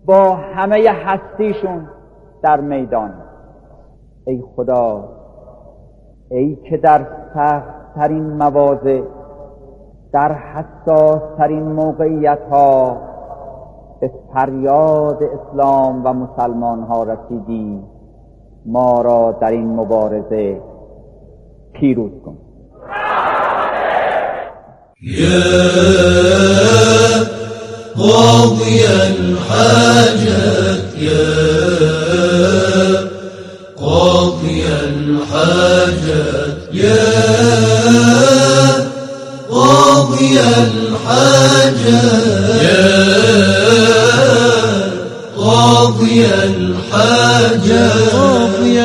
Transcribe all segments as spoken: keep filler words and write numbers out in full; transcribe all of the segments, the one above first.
با همه هستیشون در میدان. ای خدا، ای که در سخت ترین مواضع، در حساس ترین موقعیت ها به فریاد اسلام و مسلمان ها رسیدی، ما را در این مبارزه پیروز کن. یا قاضی الحاجات، یا قاضی الحاجات، یا قاضي الحاجات، يا قاضي الحاجات، قاضي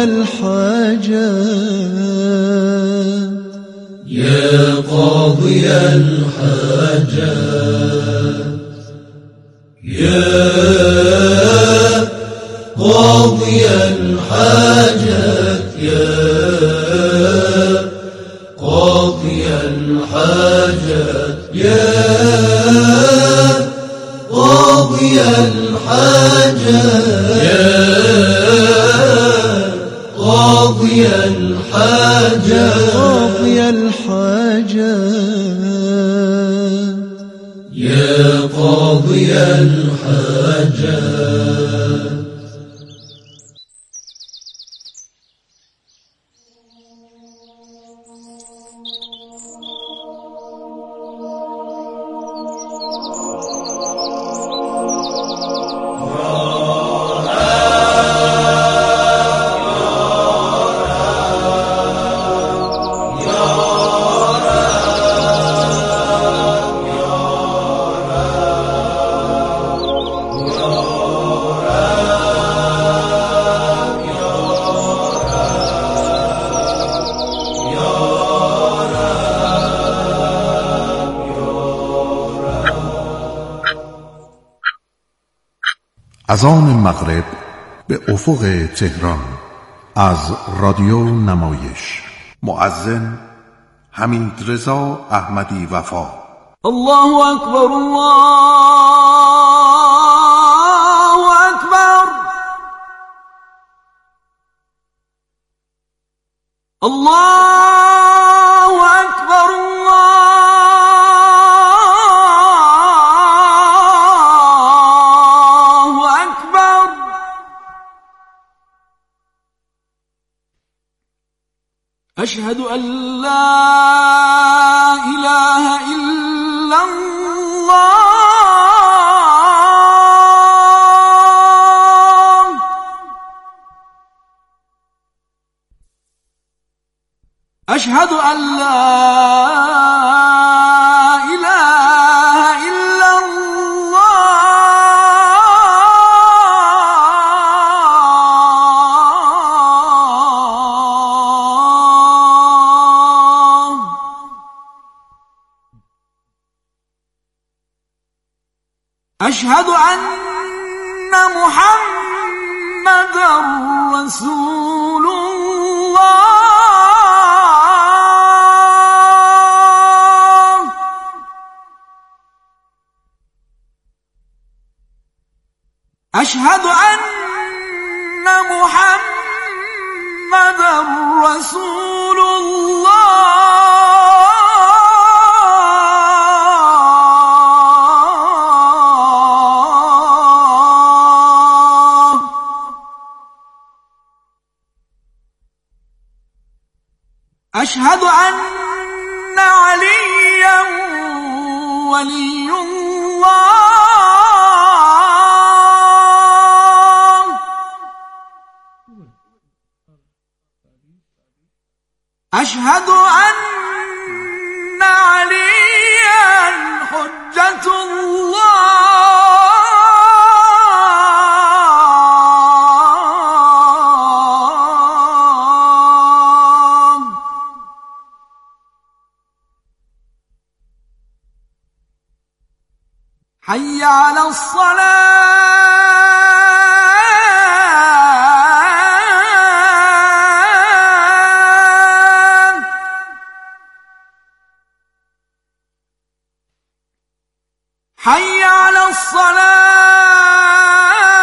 الحاجات، يا قاضي الحاجات، يا قاضي الحاجات، يا قاضي الحاجات، يا قاضي الحاجات، يا قاضي الحاجات، قاضي الحاجات، يا قاضي الحاجات. اذان مغرب به افق تهران از رادیو نمایش. مؤذن حمیدرضا احمدی وفا. الله اکبر، الله اکبر، الله اکبر، الله اکبر. اشهد ان لا اله الا الله، اشهد ان لا اله الا الله. اشهد ان محمدا رسول الله. اشهد ان محمدا رسول الله. اشهد ان عليا ولي الله. اشهد ان عليا حجة الله. حي على الصلاة. حي على الصلاة.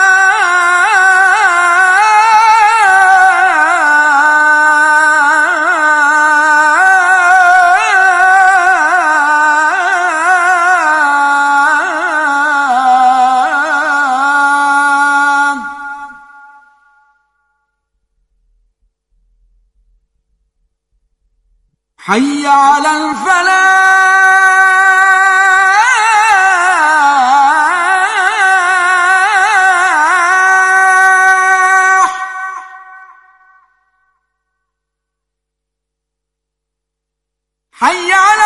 حي على الفلاح حي على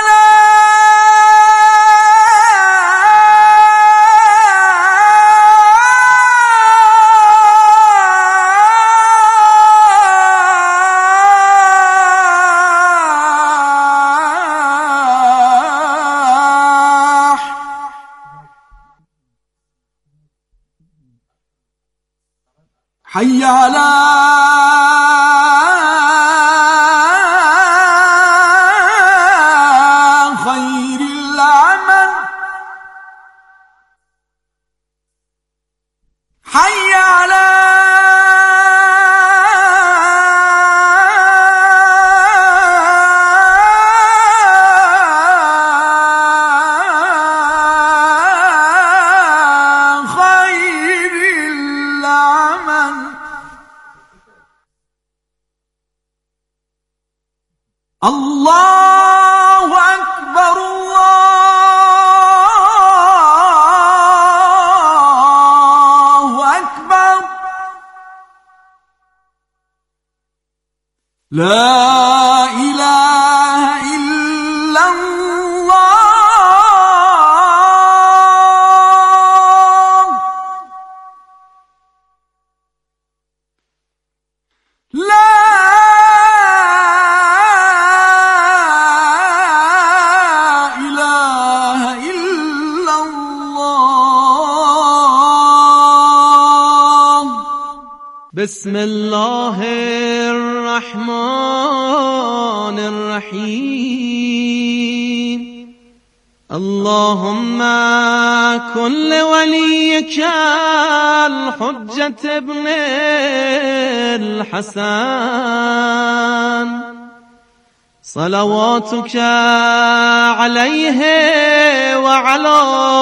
حي على خير العمل حي على الله أكبر الله أكبر لا إله إلا الله لا بسم الله الرحمن الرحيم اللهم كن لوليك الحجة ابن الحسن صلواتك عليه وعلى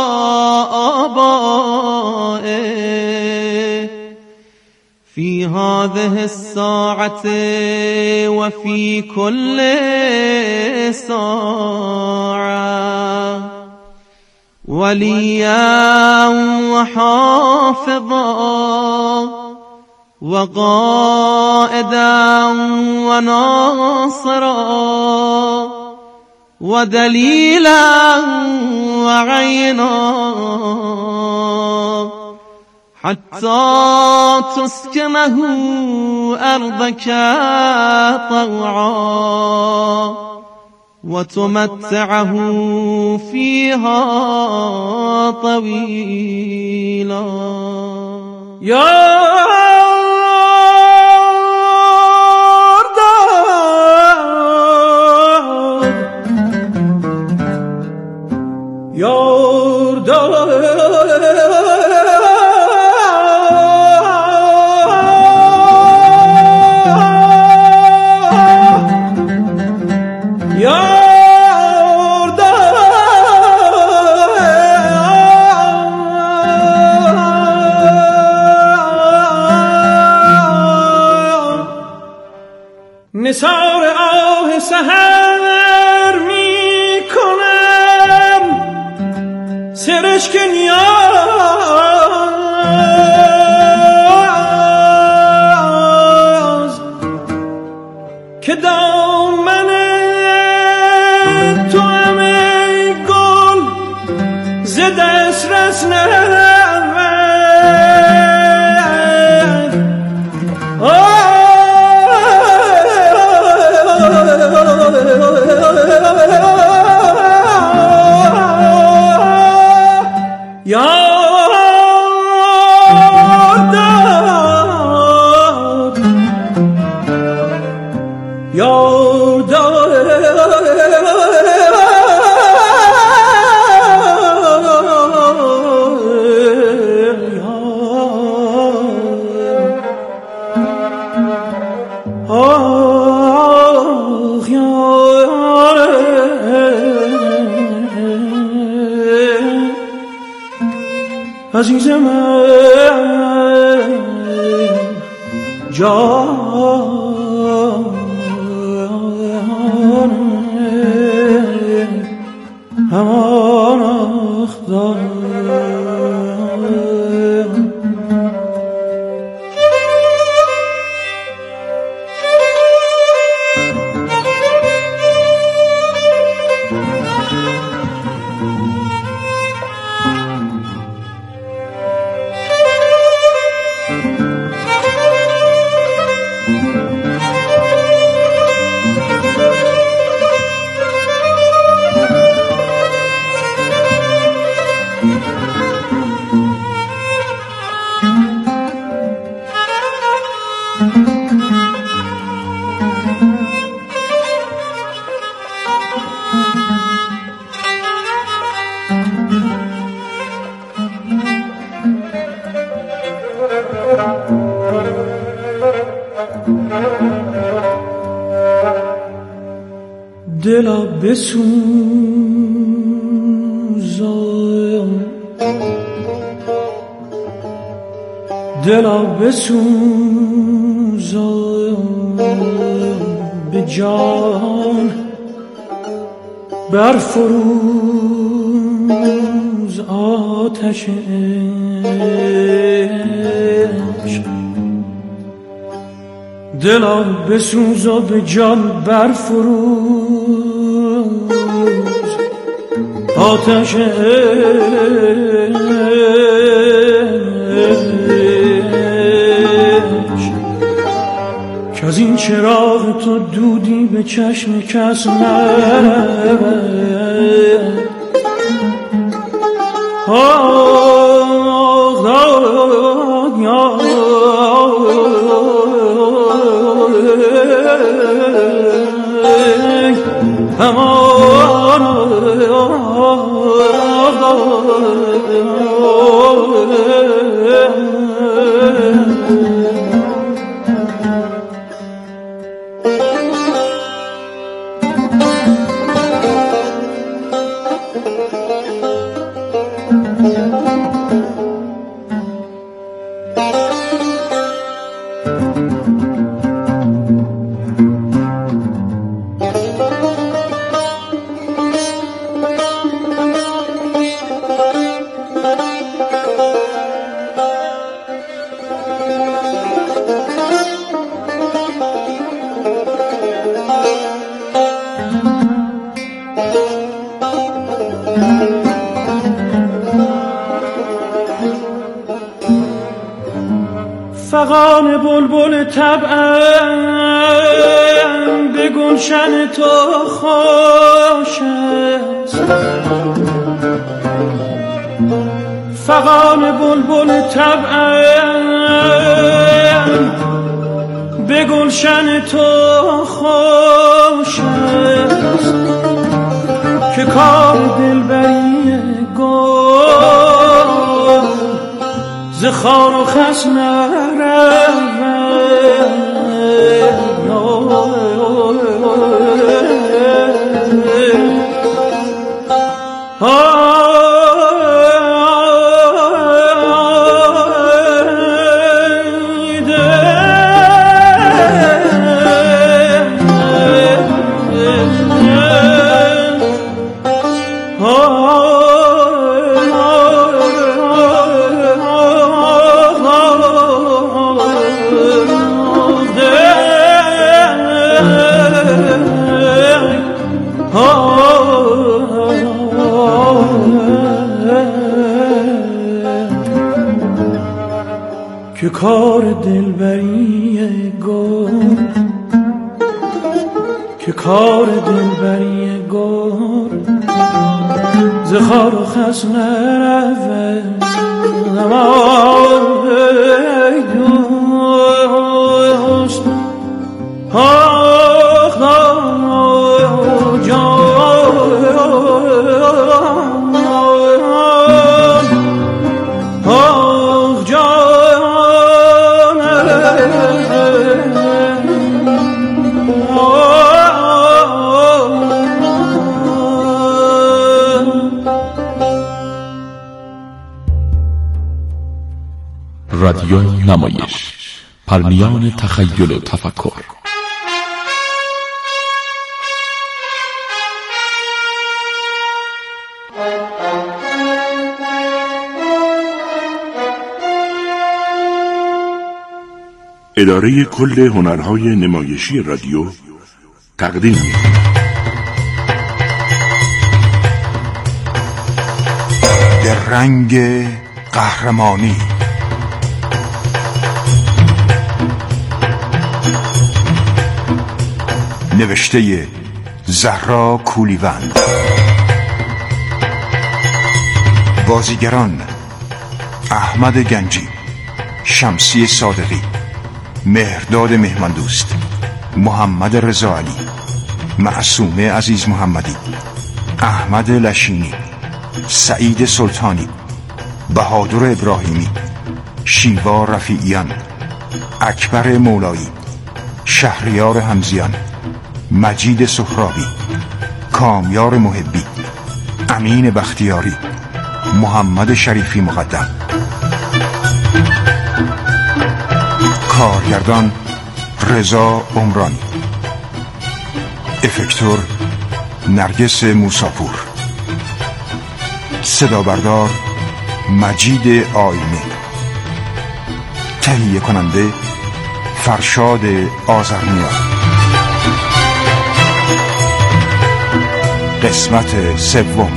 آبائه في هذه الساعة وفي كل ساعة وليا وحافظا وقائدا وناصرا ودليلا وعينا حتى تسكنه أرضك طوعا وتمتعه فيها طويلا يا نثار آه سحر می کنم سرشک نیاز که دامن تو همه گل ز دسترس نرود عزیز من جان همان آخدار دلا بسوزم دلا بسوزم به جان برفروز آتش عشق دلا بسوز و به جان برفروز آتش عشق که از این چراغ تو دودی به چشم کس نرود آه داد یا همان فغان بلبل طبعم به گلشن تو خوش است فغان بلبل طبعم به گلشن تو خوش است که کار دلبری گل ز خار و خس که کار دلبری گل که کار دلبری گل ز خار و خس نرود ای دوست آخ جان آخ جان رادیو نمایش، پرنیان تخیل و تفکر. اداره کل هنرهای نمایشی رادیو تقدیم می‌کند. در رنگ قهرمانی نوشته زهرا کولیوند. بازیگران: احمد گنجی، شمسی صادقی، مهرداد مهمندوست، محمد رضا علی، معصومه عزیز محمدی، احمد لشینی، سعید سلطانی، بهادر ابراهیمی، شیوا رفیعیان، اکبر مولایی، شهریار حمزیان، مجید سهرابی، کامیار محبی، امین بختیاری، محمد شریفی مقدم. کارگردان: رضا عمرانی. افکتور: نرگس موساپور. صدا بردار: مجید آینه. تهیه کننده: فرشاد آذرنیا. قسمت سوم.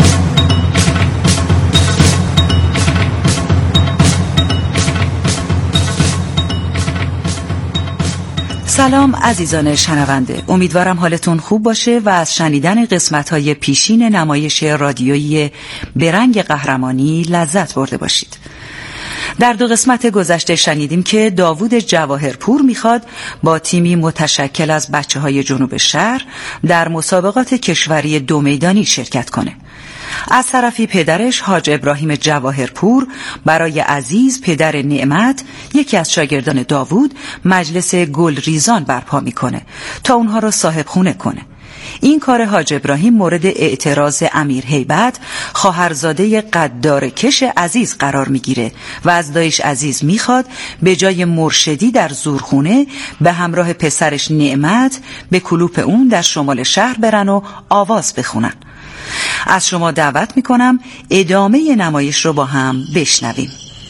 سلام عزیزان شنونده، امیدوارم حالتون خوب باشه و از شنیدن قسمت‌های پیشین نمایش رادیویی به رنگ قهرمانی لذت برده باشید. در دو قسمت گذشته شنیدیم که داوود جواهرپور میخواد با تیمی متشکل از بچه‌های جنوب شهر در مسابقات کشوری دو میدانی شرکت کنه. از طرفی پدرش حاج ابراهیم جواهرپور برای عزیز پدر نعمت، یکی از شاگردان داوود، مجلس گل ریزان برپا میکنه تا اونها رو صاحب خونه کنه. این کار حاج ابراهیم مورد اعتراض امیر هیبت، خواهرزاده قدارکش عزیز قرار میگیره و از دایش عزیز میخواد به جای مرشدی در زورخونه به همراه پسرش نعمت به کلوپ اون در شمال شهر برن و آواز بخونن. از شما دعوت میکنم ادامه نمایش رو با هم بشنویم.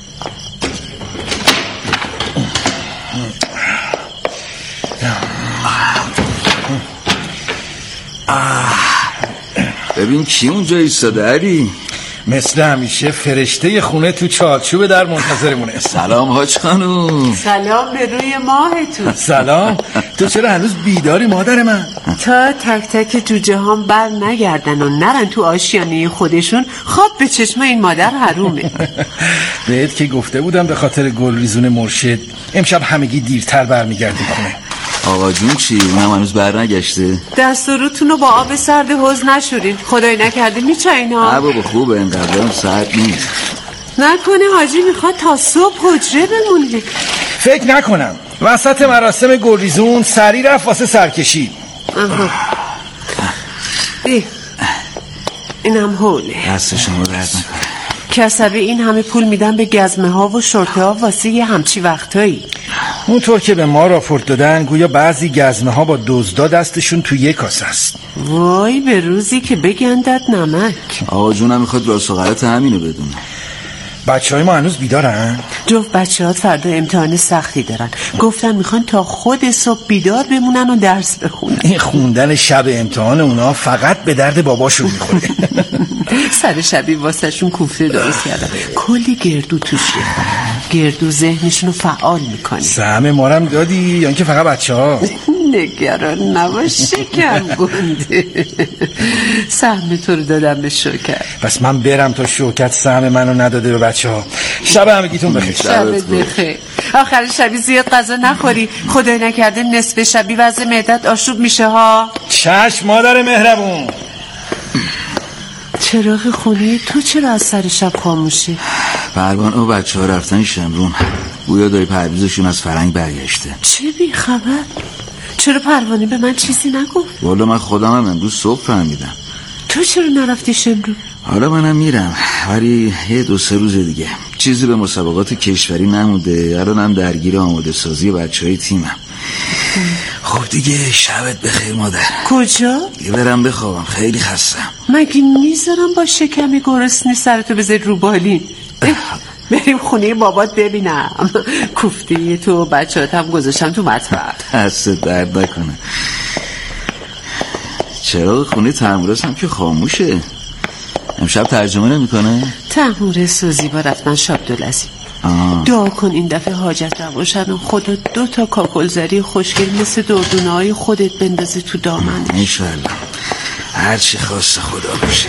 ببین کی اونجا ایستاده علی؟ مثل همیشه فرشته خونه تو چارچوب در منتظرمونه. سلام حاج خانوم. سلام به روی ماهتون. سلام. تو چرا هنوز بیداری مادر من؟ تا تک تک جوجه هم بر نگردن و نرن تو آشیانه خودشون، خواب به چشم این مادر حرومه. بهت که گفته بودم به خاطر گل ریزون مرشد امشب همگی دیرتر برمیگردیم خونه. آقا جون چی؟ اونم هنوز بر نگشته؟ دست و روتون رو با آب سرد حوض نشورین، خدای نکرده میچاین ها. نه بابا خوبه، اینقدر هم سرد نیست. نکنه حاجی میخواد تا صبح حجره بمونه؟ فکر نکنم. وسط مراسم گلریزون سری رفت واسه سرکشی. آها ای اینم حوله. دست شما درد نکنه. کسبه این همه پول میدن به گزمه ها و شرطه ها واسه یه همچی وقتایی. اونطور که به ما راپورت دادن گویا بعضی گزمه ها با دزدا دستشون تو یک کاسه است. وای به روزی که بگندد نمک. آقا جونم میخواد راست و غلط همینو بدونه. بچه های ما هنوز بیدارن؟ جفت بچه ها فردا امتحان سختی دارن، گفتن میخوان تا خود صبح بیدار بمونن و درس بخونن. این خوندن شب امتحان اونا فقط به درد باباشون میخوره. سر شبی واسه شون کوفته درست کردن، کلی گردو توش ریختن. گردو ذهنشون رو فعال میکنه. سهم مارم دادی یا اینکه فقط بچه ها؟ نگران نباش شکم گنده. سهم تو رو دادم به شوکت. پس من برم تا شوکت سهم منو نداده به بچه ها. شب همگیتون بخیر. شبت بخیر. آخر شبی زیاد غذا نخوری، خدای نکرده نصف شبی وضع معدت آشوب میشه ها. چشم مادر مهربون. چراغ خونه تو چرا از سر شب خاموشه؟ پروان و بچه ها رفتن شمرون، گویا دایی پرویزشون از فرنگ برگشته. چه بی خبر؟ چرا پروانه به من چیزی نگفت؟ والا من خودم هم امروز صبح فهمیدم. تو چرا نرفتی شمرون؟ حالا منم میرم ولی یه دو سه روز دیگه. چیزی به مسابقات کشوری نموده، الانم درگیر آماده سازی بچه های تیمم. خب دیگه شبت بخیر مادر. کجا؟ یه برم بخوابم، خیلی خستم. مگه میذارم با شکمی گرسنه سرتو بذاری رو بالین؟ بریم خونه بابات ببینم. کوفته تو بچه‌هات هم گذاشتم تو مطبخ. دست درد نکنه. چراغ خونه ترمورس هم که خاموشه. امشب ترجمه نمیکنه؟ ترمورس و زیبا رفتن شابدالعظیم. دعا کن این دفعه حاجت نباشن و خدا دو تا کاکلزری خوشگل مثل دردونه های خودت بندازه تو دامنش. انشالله هر چی خواست خدا باشه.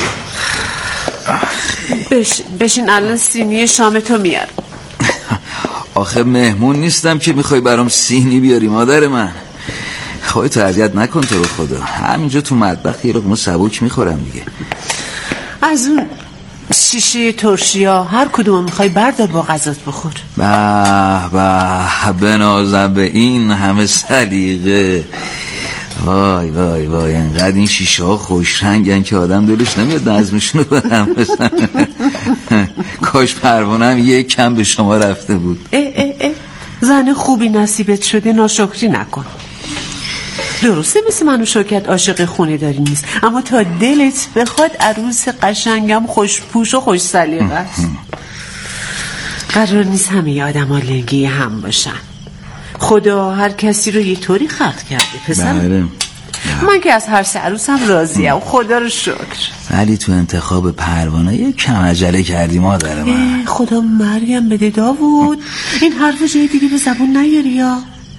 بشین بشین الان سینی شام تو میار. آخه مهمون نیستم که میخوای برام سینی بیاری مادر من. خواهی اذیت نکن تو رو خدا. همینجا تو مطبخ یه لقمه سبوک میخورم دیگه. از اون شیشه ترشیا هر کدوم میخوای بردار با غذات بخور. به به بنازم به این همه سلیقه. وای وای وای انقدر این شیشه ها خوش رنگن که آدم دلش نمیاد نظمشون رو برم بزن. کاش پروانم یک کم به شما رفته بود. اه اه اه. زن خوبی نصیبت شده ناشکری نکن. درسته مثل من و شوکت عاشق خونه داری نیست، اما تا دلت بخواد عروس قشنگم خوشپوش و خوش سلیقه است. قرار نیست همه آدم ها لنگی هم باشن. خدا هر کسی رو یه طوری خلق کرده پسر. بله. من که از هر سه عروسم راضیم، خدا رو شکر. ولی تو انتخاب پروانه یه کم عجله کردی مادر من. خدا مرگم بده داوود، این حرف جای دیگه به زبون نیاری یا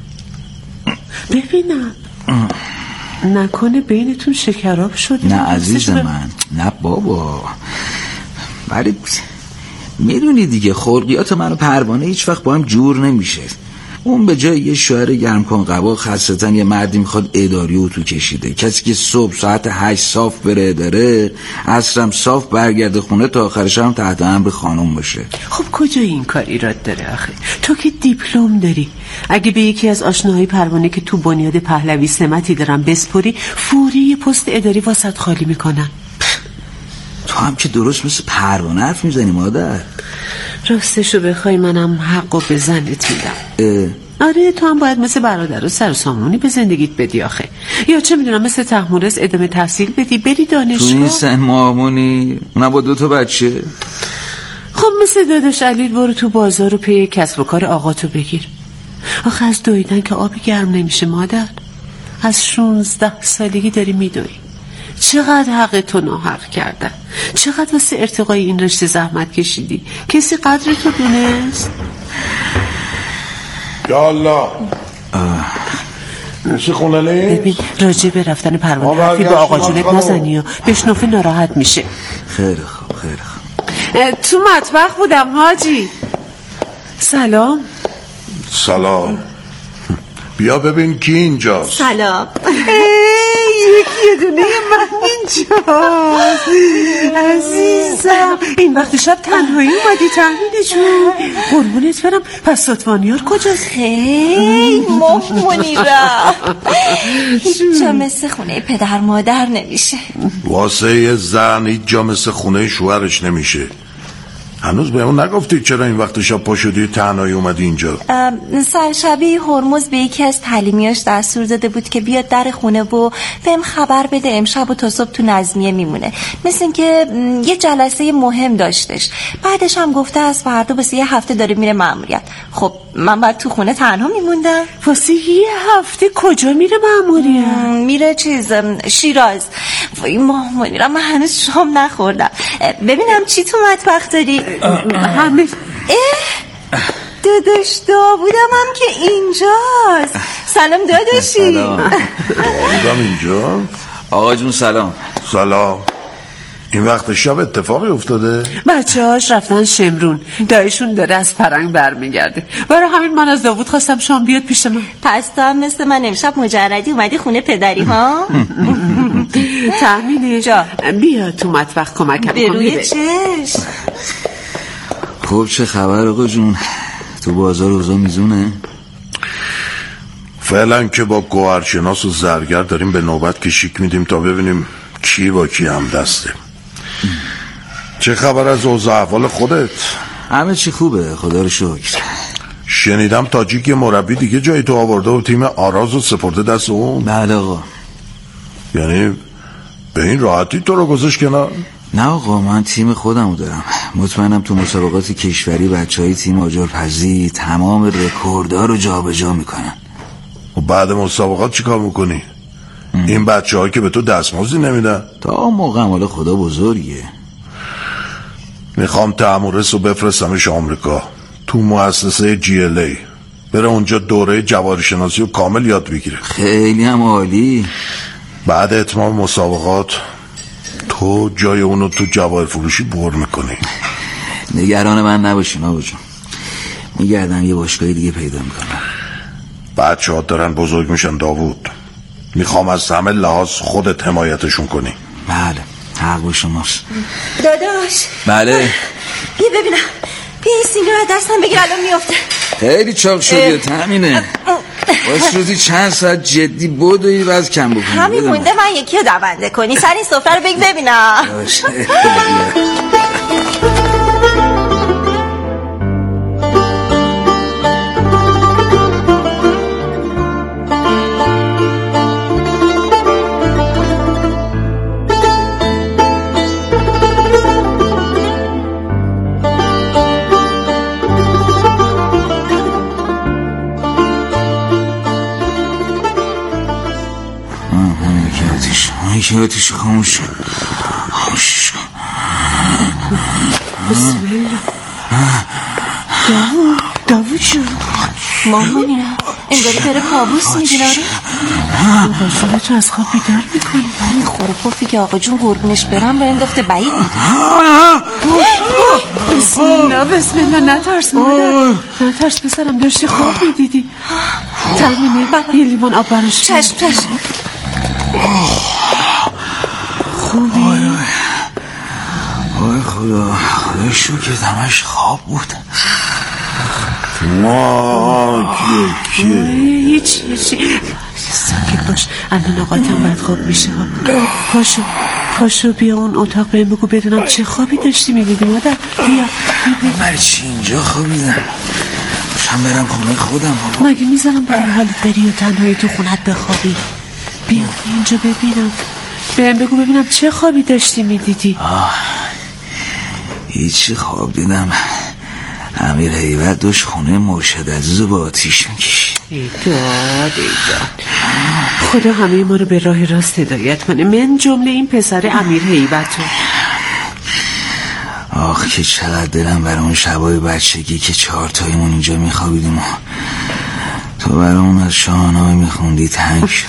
ببینم نکنه بینتون شکراب شده. نه عزیز من، نه بابا. ولی میدونی دیگه خلقیات من و پروانه هیچ وقت با هم جور نمیشه. اون به جای یه شوهر گرم کن قبا خاصتاً یه مردی میخواد اداری او تو کشیده. کسی که صبح ساعت هشت صاف بره اداره، عصرم صاف برگرده خونه تا آخرش هم تحت امر خانم باشه. خب کجا این کار ایراد داره آخه؟ تو که دیپلم داری. اگه به یکی از آشناهای پروانه که تو بنیاد پهلوی سمتی دارن بسپری، فوری یه پست اداری واسط خالی میکنن. تو هم که درست مثل پروانه حرف میزنی مادر. راستشو بخوای منم حقو به زنت میدم. آره تو هم باید مثل برادر و سر و سامونی به زندگیت بدی آخه. یا چه میدونم مثل تحمورس ادامه تحصیل بدی بری دانشگاه. تو این سن مامونی اونم با دو تا بچه. خب مثل داداش علی برو تو بازار و پی کسب و کار آقاتو بگیر. آخه از دویدن که آبی گرم نمیشه مادر. از شونزده سالگی داری میدوی. چقدر حق تو ناحق کردن، چقدر واسه ارتقای این رشته زحمت کشیدی. کسی قدر تو دونست؟ یا الله چی خونه نیست؟ ببین راجع به رفتن پروانه حرفی به آقا جونت نزنی و بشنوفی ناراحت میشه. خیلی خوب خیلی خوب. تو مطبخ بودم حاجی. سلام. سلام. بیا ببین کی اینجاست. سلام. یکی دونه من اینجاست. عزیزم این وقت شب تنهایی اومدی تحمیل جون؟ قربونت برم. پس ستوانیار کجاست؟ هی مهمونی را هیچ جا مثل خونه پدر مادر نمیشه. واسه یه زن هیچ جا مثل خونه شوهرش نمیشه. هنوز به اون نگفتی چرا این وقت شب پا شدی تنهایی اومدی اینجا؟ سرشبی هرمز به یکی از تعلیمیاش دستور داده بود که بیاد در خونه و بهم خبر بده امشب و تا صبح تو نظمیه میمونه، مثل اینکه یه جلسه مهم داشتش. بعدش هم گفته از فردا واسه یه هفته داره میره مأموریت. خب من بعد تو خونه تنها میموندم. واسه یه هفته کجا میره مأموریت؟ میره چیز شیراز. وای مامان میرم من هنوز شام نخوردم. ببینم چی تو مطبخ داری؟ همه داداش داوودم هم که اینجاست. سلام داداشی. داوودم اینجا؟ آقا جون سلام. سلام. این وقت شب اتفاقی افتاده؟ بچه هاش رفتن شمرون، دایشون داره از فرنگ برمیگرده. برای همین من از داوود خواستم شام بیاد پیش من. پس تو هم مثل من امشب مجردی اومدی خونه پدری ها؟ تحمیلی جا بیا تو مطبخ کمکم کن. بروی چشم. خب چه خبر آقا جون؟ تو بازار اوضاع میزونه؟ فعلا که با گوهرشناس و زرگر داریم به نوبت کشیک میدیم تا ببینیم کی با کی هم دسته. چه خبر از اوضاع احوال خودت؟ همه چی خوبه خدا رو شکر. شنیدم تاجیک مربی دیگه جای تو آورده و تیم آراز رو سپرده دست اون. بله آقا. یعنی به این راحتی تو رو گذاشت کنار؟ نه آقا، من تیم خودمو دارم. مطمئنم تو مسابقات کشوری بچه های تیم آجرپزی تمام رکوردها رو جا به جا میکنن. و بعد مسابقات چی کار میکنی؟ ام. این بچه ها که به تو دستمزدی نمیدن؟ تا موقع مال خدا بزرگه. میخوام تأمورس رو بفرستمش آمریکا تو مؤسسه جی ال ای، بره اونجا دوره جواری شناسی رو کامل یاد بگیره. خیلی هم عالی. بعد اتمام مسابقات تو جای اونو تو جواهر فروشی بر میکنی. نگران من نباشین آقا جون، میگردم یه باشگاه دیگه پیدا میکنم. بچه ها دارن بزرگ میشن داوود، میخوام از همه لحاظ خودت حمایتشون کنی. بله، حق با شماست. داداش. بله. بیا ببینم، بیا این سینه رو دستم بگیر، الان میافته. خیلی چاق شدی تامینه. باش روزی چند ساعت جدی بدوی باز کم بکنی. همین مونده من یکی رو دونده کنی. سر این سفره رو بگی ببینم. یکی آتیش خاموش شد. خاموش شد. بسم الله. داوود داوود شد. مامانینا انگاری داره کابوس میبینه. باشونه تو از خواب بیدار میکنی. این خوروپوفی که آقا جون قربونش برم به انداخته بعید میده. بسم الله بسم الله. نترس مادر، نترس پسرم، داشتی خواب میدیدی. تامینه یه لیوان آب براش. چشم چشم. خوبی؟ آی خدا، خدا شکر همش خواب بود. ما که که هیچ هیچی ساکت باش، الان آقاتم باید خواب میشه. پاشو پاشو بیا اون اتاق بهم بگو بدونم چه خوابی داشتی میدیدی مادر. بیا من چی اینجا خوابیدم؟ شم برم خونه خودم. مگه میذارم برای حالت بری و تنهایی تو خونت بخوابی؟ بیا اینجا ببینم، بهم بگو ببینم چه خوابی داشتی میدیدی. آه هیچی خواب دیدم. امیر هیبت داشت خونه مرشد عزیز با آتیش میکشید. ایداد ایداد، خدا همه ما رو به راه راست هدایت کنه، من جمله این پسر امیر هیبت رو. آخ که چقدر دلم برای اون شبای بچگی که چهار تایمون اینجا میخوابیدیم و تو برای اون از شاهنامه میخوندی تنگ شده.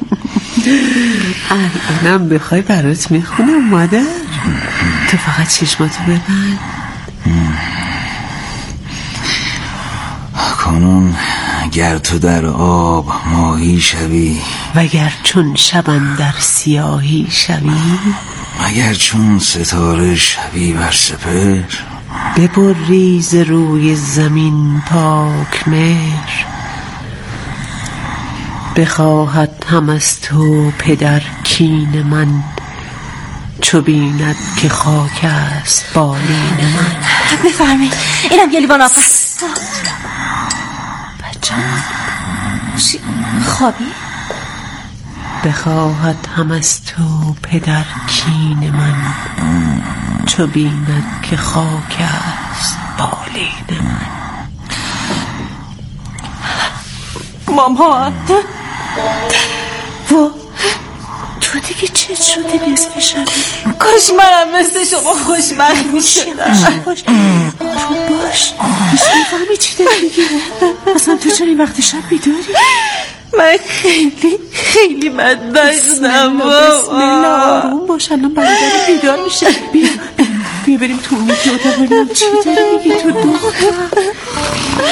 الانم بخوای برات میخونم مادر. تو فقط چشماتو ببند. کنون گر تو در آب ماهی شوی، وگر چون شبم در سیاهی شوی، مگر چون ستاره شوی بر سپر، ببری ز روی زمین پاک مهر، بخواهد هم از تو پدر کین من، چو بیند که خاک است بالین من. بفرمایید اینم یه لیوان آب است. بچه خوابی؟ بخواهد هم از تو پدر کین من، چو بیند که خاک است بالین من. مامان و تو دیگه چه شده نصف شبه؟ کاش منم مثل شما خوشبخت میشدم. باش آروم باش، هیچ میفهمی چی داری میگی؟ اصلا تو چرا این وقت شب بیداری؟ من خیلی خیلی بد داشتم. بسم الله آروم باش، الان برادر بیدار میشه. بیا بیا بریم تو اون یکی اتاق ببینم چی داری میگی تو دختر.